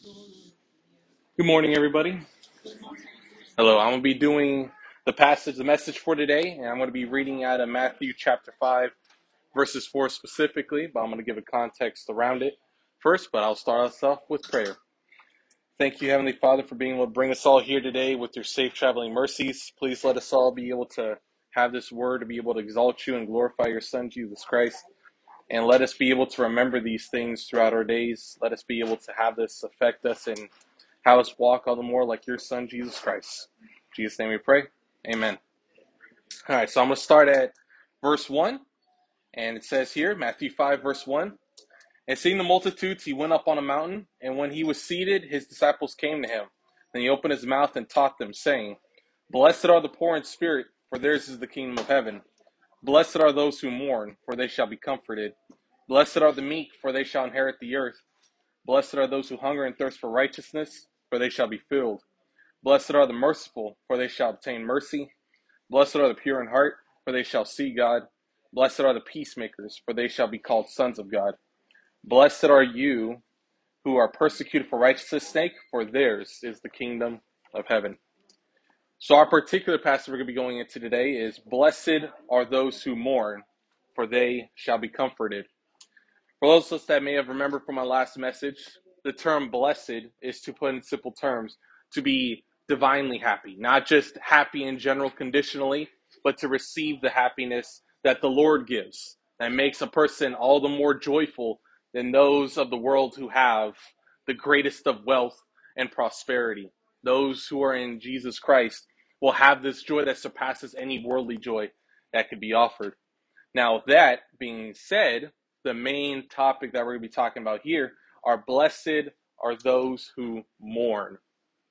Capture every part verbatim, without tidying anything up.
Good morning, everybody. Hello, I'm going to be doing the passage, the message for today, and I'm going to be reading out of Matthew chapter five, verses four specifically, but I'm going to give a context around it first, but I'll start us off with prayer. Thank you, Heavenly Father, for being able to bring us all here today with your safe traveling mercies. Please let us all be able to have this word to be able to exalt you and glorify your Son, Jesus Christ, and let us be able to remember these things throughout our days. Let us be able to have this affect us and have us walk all the more like your Son, Jesus Christ. In Jesus' name we pray. Amen. All right, so I'm going to start at verse one. And it says here, Matthew five, verse one. And seeing the multitudes, he went up on a mountain. And when he was seated, his disciples came to him. And he opened his mouth and taught them, saying, Blessed are the poor in spirit, for theirs is the kingdom of heaven. Blessed are those who mourn, for they shall be comforted. Blessed are the meek, for they shall inherit the earth. Blessed are those who hunger and thirst for righteousness, for they shall be filled. Blessed are the merciful, for they shall obtain mercy. Blessed are the pure in heart, for they shall see God. Blessed are the peacemakers, for they shall be called sons of God. Blessed are you who are persecuted for righteousness' sake, for theirs is the kingdom of heaven. So our particular passage we're going to be going into today is, Blessed are those who mourn, for they shall be comforted. For those of us that may have remembered from my last message, the term blessed is, to put in simple terms, to be divinely happy. Not just happy in general conditionally, but to receive the happiness that the Lord gives. That makes a person all the more joyful than those of the world who have the greatest of wealth and prosperity. Those who are in Jesus Christ will have this joy that surpasses any worldly joy that could be offered. Now, that being said, the main topic that we're going to be talking about here are blessed are those who mourn.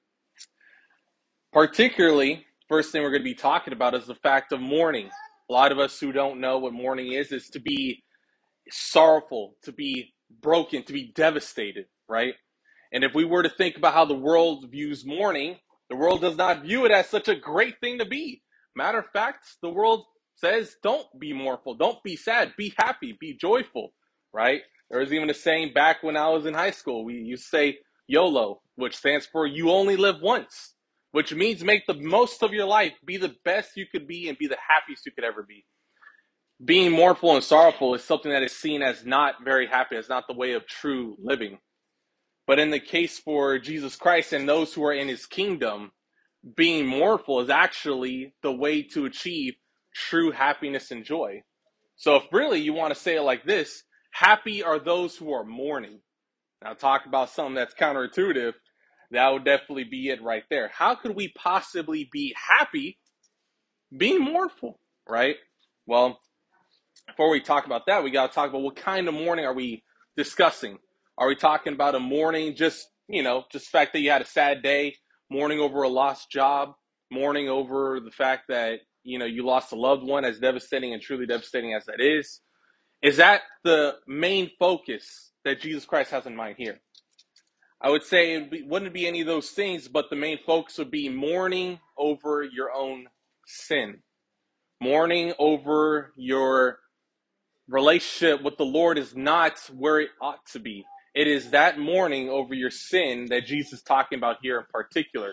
Particularly, first thing we're going to be talking about is the fact of mourning. A lot of us who don't know what mourning is, is to be sorrowful, to be broken, to be devastated, right? And if we were to think about how the world views mourning, the world does not view it as such a great thing to be. Matter of fact, the world says, don't be mournful, don't be sad, be happy, be joyful, right? There was even a saying back when I was in high school. We used to say YOLO, which stands for you only live once, which means make the most of your life, be the best you could be, and be the happiest you could ever be. Being mournful and sorrowful is something that is seen as not very happy, as not the way of true living. But in the case for Jesus Christ and those who are in his kingdom, being mournful is actually the way to achieve true happiness and joy. So if really you want to say it like this, happy are those who are mourning. Now talk about something that's counterintuitive, that would definitely be it right there. How could we possibly be happy being mournful, right? Well, before we talk about that, we got to talk about what kind of mourning are we discussing. Are we talking about a mourning, just, you know, just the fact that you had a sad day, mourning over a lost job, mourning over the fact that, you know, you lost a loved one, as devastating and truly devastating as that is? Is that the main focus that Jesus Christ has in mind here? I would say it wouldn't be any of those things, but the main focus would be mourning over your own sin. Mourning over your relationship with the Lord is not where it ought to be. It is that mourning over your sin that Jesus is talking about here in particular.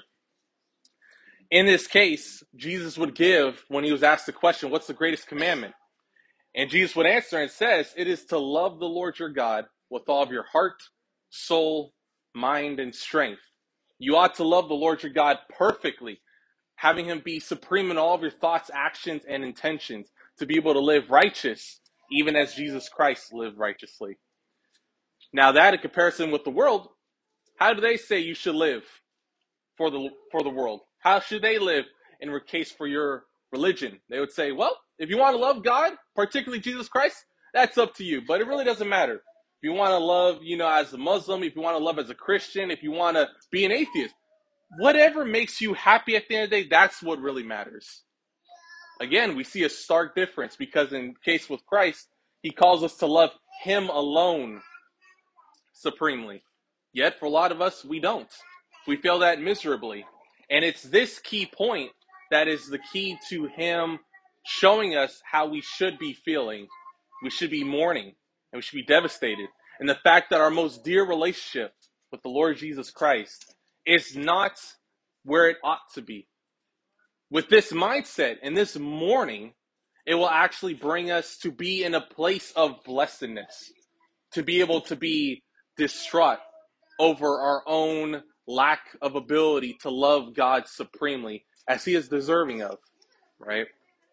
In this case, Jesus would give, when he was asked the question, what's the greatest commandment? And Jesus would answer and says, it is to love the Lord your God with all of your heart, soul, mind, and strength. You ought to love the Lord your God perfectly, having him be supreme in all of your thoughts, actions, and intentions, to be able to live righteous, even as Jesus Christ lived righteously. Now that, in comparison with the world, how do they say you should live for the for the world? How should they live in case for your religion? They would say, well, if you want to love God, particularly Jesus Christ, that's up to you. But it really doesn't matter. If you want to love, you know, as a Muslim, if you want to love as a Christian, if you want to be an atheist, whatever makes you happy at the end of the day, that's what really matters. Again, we see a stark difference, because in case with Christ, he calls us to love him alone supremely. Yet for a lot of us, we don't. We fail that miserably. And it's this key point that is the key to him showing us how we should be feeling. We should be mourning, and we should be devastated. And the fact that our most dear relationship with the Lord Jesus Christ is not where it ought to be. With this mindset and this mourning, it will actually bring us to be in a place of blessedness, to be able to be distraught over our own lack of ability to love God supremely as he is deserving of, right?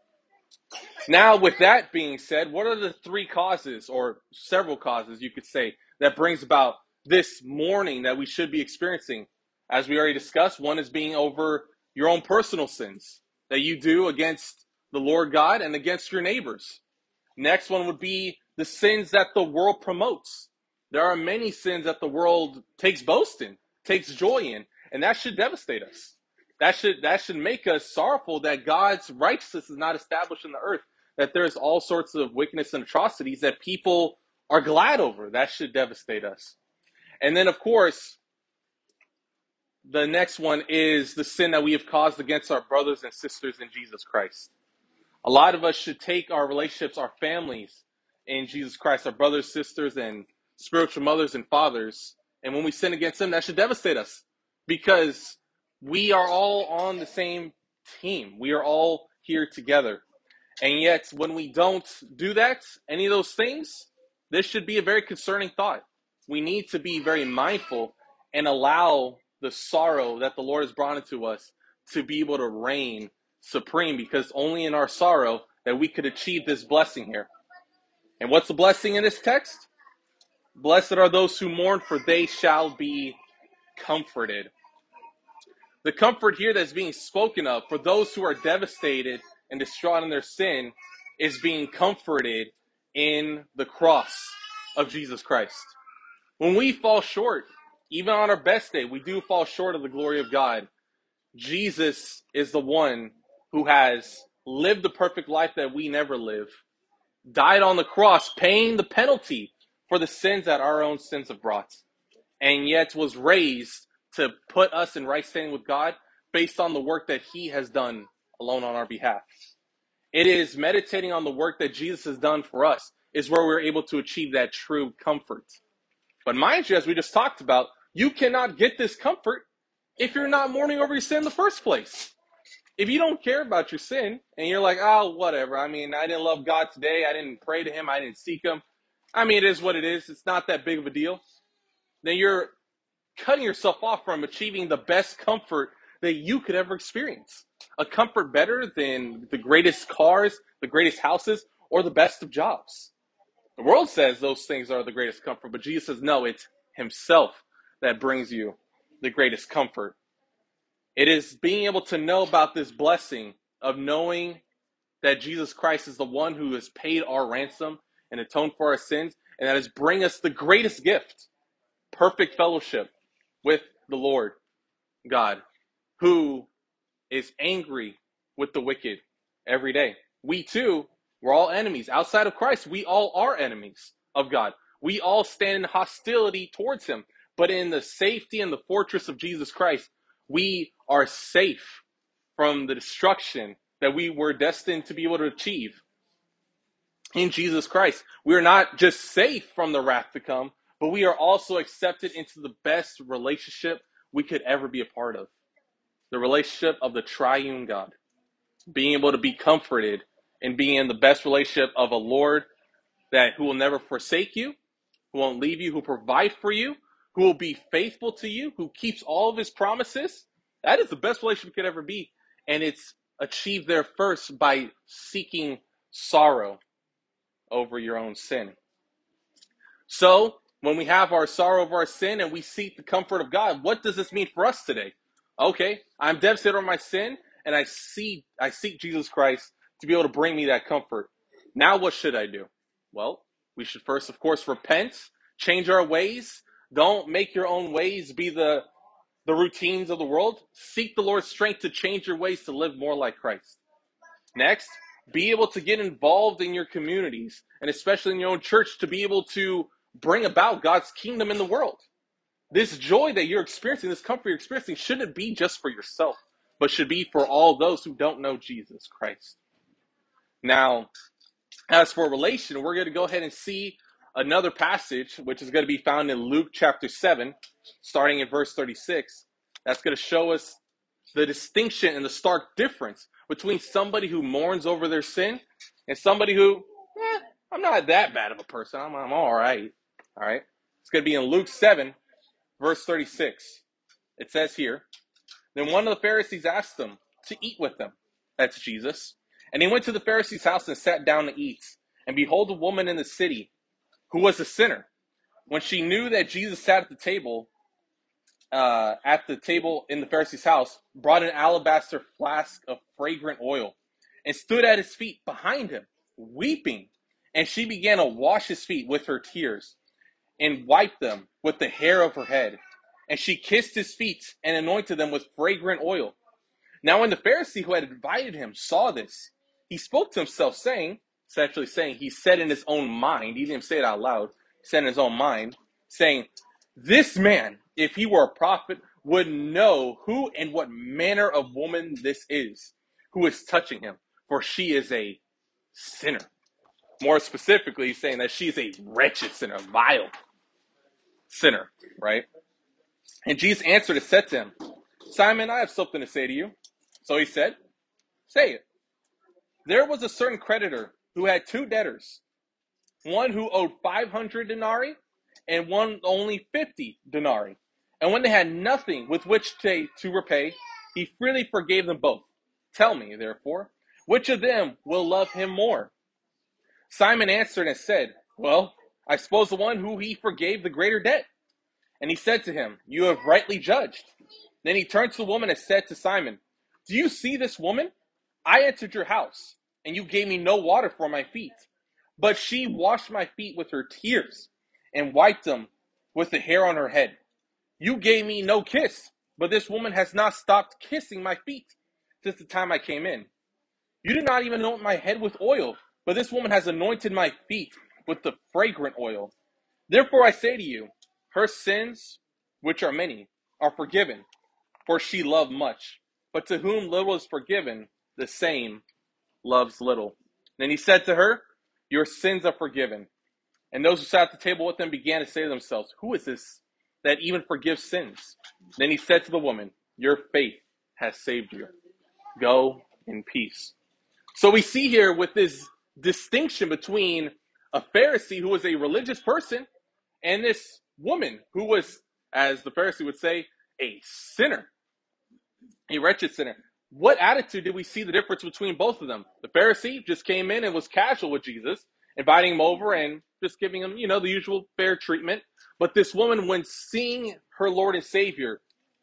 Now, with that being said, what are the three causes, or several causes, you could say, that brings about this mourning that we should be experiencing? As we already discussed, one is being over your own personal sins that you do against the Lord God and against your neighbors. Next one would be the sins that the world promotes. There are many sins that the world takes boast in, takes joy in, and that should devastate us. That should that should make us sorrowful that God's righteousness is not established in the earth, that there's all sorts of wickedness and atrocities that people are glad over. That should devastate us. And then, of course, the next one is the sin that we have caused against our brothers and sisters in Jesus Christ. A lot of us should take our relationships, our families in Jesus Christ, our brothers, sisters, and spiritual mothers and fathers, and when we sin against them, that should devastate us, because we are all on the same team. We are all here together. And yet, when we don't do that, any of those things, this should be a very concerning thought. We need to be very mindful and allow the sorrow that the Lord has brought into us to be able to reign supreme, because only in our sorrow that we could achieve this blessing here. And what's the blessing in this text? Blessed are those who mourn, for they shall be comforted. The comfort here that's being spoken of for those who are devastated and distraught in their sin is being comforted in the cross of Jesus Christ. When we fall short, even on our best day, we do fall short of the glory of God. Jesus is the one who has lived the perfect life that we never live, died on the cross, paying the penalty for the sins that our own sins have brought, and yet was raised to put us in right standing with God based on the work that he has done alone on our behalf. It is meditating on the work that Jesus has done for us is where we're able to achieve that true comfort. But mind you, as we just talked about, you cannot get this comfort if you're not mourning over your sin in the first place. If you don't care about your sin and you're like, oh, whatever. I mean, I didn't love God today. I didn't pray to him. I didn't seek him. I mean, it is what it is. It's not that big of a deal. Then you're cutting yourself off from achieving the best comfort that you could ever experience. A comfort better than the greatest cars, the greatest houses, or the best of jobs. The world says those things are the greatest comfort, but Jesus says, no, it's himself that brings you the greatest comfort. It is being able to know about this blessing of knowing that Jesus Christ is the one who has paid our ransom and atoned for our sins, and that is bring us the greatest gift, perfect fellowship with the Lord God, who is angry with the wicked every day. We too, we're all enemies. Outside of Christ, we all are enemies of God. We all stand in hostility towards him. But in the safety and the fortress of Jesus Christ, we are safe from the destruction that we were destined to be able to achieve. In Jesus Christ, we are not just safe from the wrath to come, but we are also accepted into the best relationship we could ever be a part of. The relationship of the triune God. Being able to be comforted and being in the best relationship of a Lord that who will never forsake you, who won't leave you, who will provide for you, who will be faithful to you, who keeps all of his promises. That is the best relationship it could ever be. And it's achieved there first by seeking sorrow over your own sin. So, when we have our sorrow over our sin and we seek the comfort of God, what does this mean for us today? Okay, I'm devastated over my sin, and I see I seek Jesus Christ to be able to bring me that comfort. Now what should I do? Well, we should first, of course, repent, change our ways. Don't make your own ways be the, the routines of the world. Seek the Lord's strength to change your ways to live more like Christ. Next, be able to get involved in your communities, and especially in your own church, to be able to bring about God's kingdom in the world. This joy that you're experiencing, this comfort you're experiencing, shouldn't be just for yourself, but should be for all those who don't know Jesus Christ. Now, as for relation, we're going to go ahead and see Another passage, which is going to be found in Luke chapter seven, starting in verse thirty-six, that's going to show us the distinction and the stark difference between somebody who mourns over their sin and somebody who, eh, I'm not that bad of a person. I'm, I'm all right. All right. It's going to be in Luke seven, verse thirty-six. It says here, then one of the Pharisees asked him to eat with them. That's Jesus. And he went to the Pharisee's house and sat down to eat. And behold, a woman in the city who was a sinner. When she knew that Jesus sat at the table, uh, at the table in the Pharisee's house, brought an alabaster flask of fragrant oil and stood at his feet behind him, weeping. And she began to wash his feet with her tears and wiped them with the hair of her head. And she kissed his feet and anointed them with fragrant oil. Now when the Pharisee who had invited him saw this, he spoke to himself, saying, it's actually saying, he said in his own mind, he didn't say it out loud, he said in his own mind, saying, this man, if he were a prophet, would know who and what manner of woman this is, who is touching him, for she is a sinner. More specifically, he's saying that she's a wretched sinner, vile sinner, right? And Jesus answered and said to him, Simon, I have something to say to you. So he said, say it. There was a certain creditor who had two debtors, one who owed five hundred denarii and one only fifty denarii. And when they had nothing with which to, to repay, he freely forgave them both. Tell me, therefore, which of them will love him more? Simon answered and said, well, I suppose the one who he forgave the greater debt. And he said to him, you have rightly judged. Then he turned to the woman and said to Simon, do you see this woman? I entered your house, and you gave me no water for my feet. But she washed my feet with her tears and wiped them with the hair on her head. You gave me no kiss, but this woman has not stopped kissing my feet since the time I came in. You did not even anoint my head with oil, but this woman has anointed my feet with the fragrant oil. Therefore I say to you, her sins, which are many, are forgiven, for she loved much. But to whom little is forgiven, the same loves little. Then he said to her, your sins are forgiven. And those who sat at the table with him began to say to themselves, who is this that even forgives sins? Then he said to the woman, your faith has saved you. Go in peace. So we see here with this distinction between a Pharisee who was a religious person and this woman who was, as the Pharisee would say, a sinner, a wretched sinner. What attitude did we see the difference between both of them? The Pharisee just came in and was casual with Jesus, inviting him over and just giving him, you know, the usual fair treatment. But this woman, when seeing her Lord and Savior,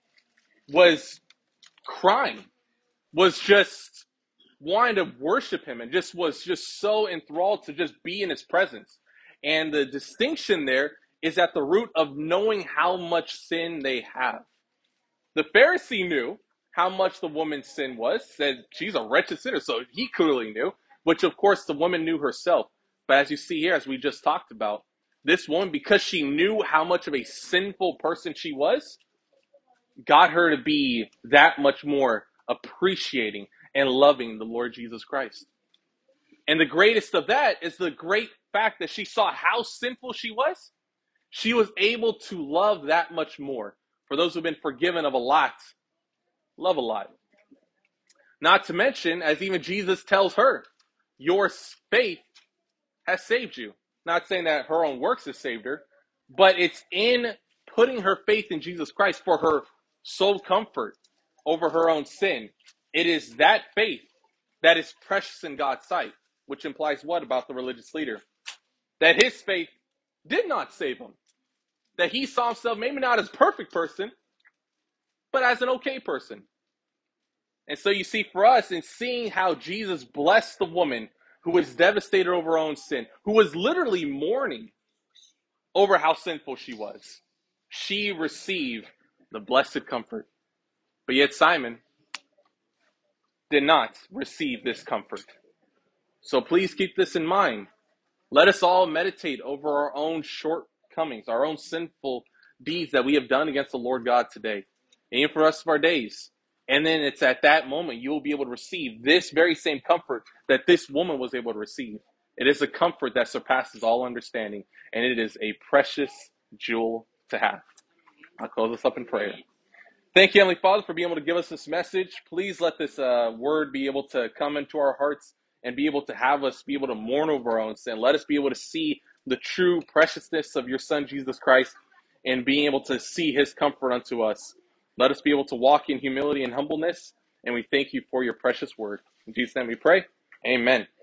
was crying, was just wanting to worship him, and just was just so enthralled to just be in his presence. And the distinction there is at the root of knowing how much sin they have. The Pharisee knew how much the woman's sin was, said she's a wretched sinner, so he clearly knew, which of course the woman knew herself. But as you see here, as we just talked about, this woman, because she knew how much of a sinful person she was, got her to be that much more appreciating and loving the Lord Jesus Christ. And the greatest of that is the great fact that she saw how sinful she was. She was able to love that much more. For those who've been forgiven of a lot, love a lot. Not to mention, as even Jesus tells her, your faith has saved you. Not saying that her own works has saved her, but it's in putting her faith in Jesus Christ for her sole comfort over her own sin. It is that faith that is precious in God's sight, which implies what about the religious leader? That his faith did not save him. That he saw himself maybe not as a perfect person, but as an okay person. And so you see, for us, in seeing how Jesus blessed the woman who was devastated over her own sin, who was literally mourning over how sinful she was, she received the blessed comfort. But yet Simon did not receive this comfort. So please keep this in mind. Let us all meditate over our own shortcomings, our own sinful deeds that we have done against the Lord God today, and even for the rest of our days. And then it's at that moment you will be able to receive this very same comfort that this woman was able to receive. It is a comfort that surpasses all understanding, and it is a precious jewel to have. I'll close us up in prayer. Thank you, Heavenly Father, for being able to give us this message. Please let this uh, word be able to come into our hearts and be able to have us be able to mourn over our own sin. Let us be able to see the true preciousness of your Son, Jesus Christ, and being able to see his comfort unto us. Let us be able to walk in humility and humbleness, and we thank you for your precious word. In Jesus' name we pray. Amen.